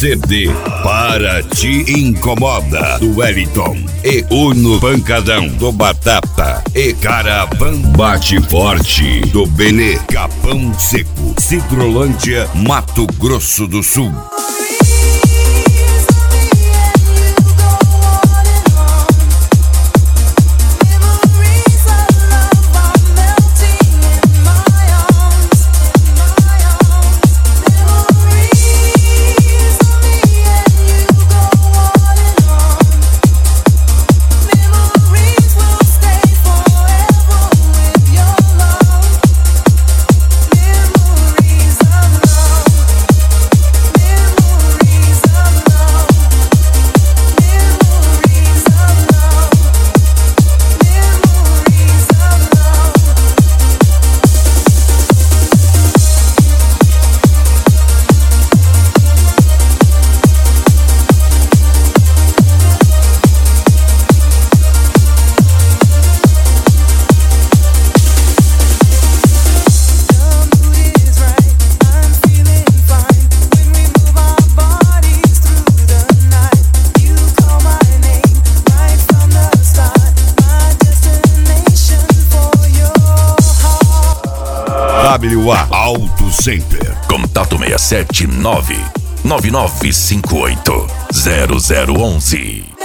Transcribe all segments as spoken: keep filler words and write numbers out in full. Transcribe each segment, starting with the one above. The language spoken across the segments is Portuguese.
C D Para Te Incomoda, do Wellington. E Uno Pancadão, do Batata. E Caravan Bate Forte, do Benê. Capão Seco, Cidrolândia, Mato Grosso do Sul. W A Auto Center. Contato seis sete nove nove nove cinco oito zero zero um um.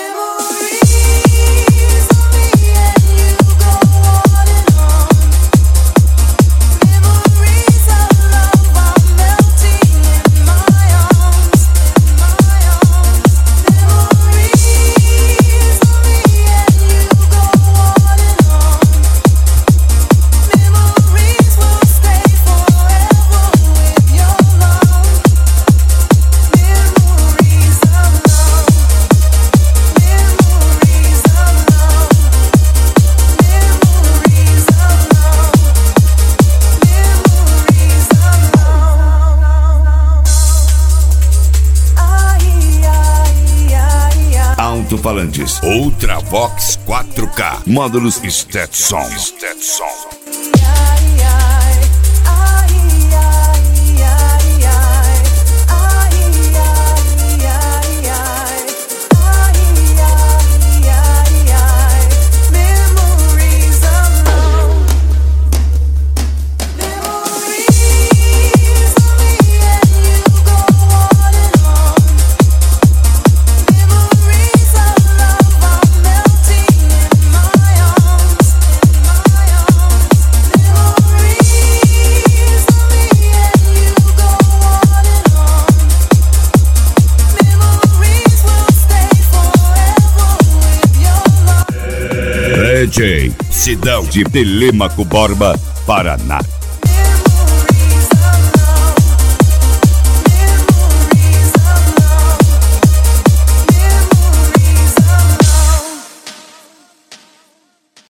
Alto-falantes Ultravox quatro K, módulos Stetson. Stetson. D J Sidão de Telêmaco Borba, Paraná.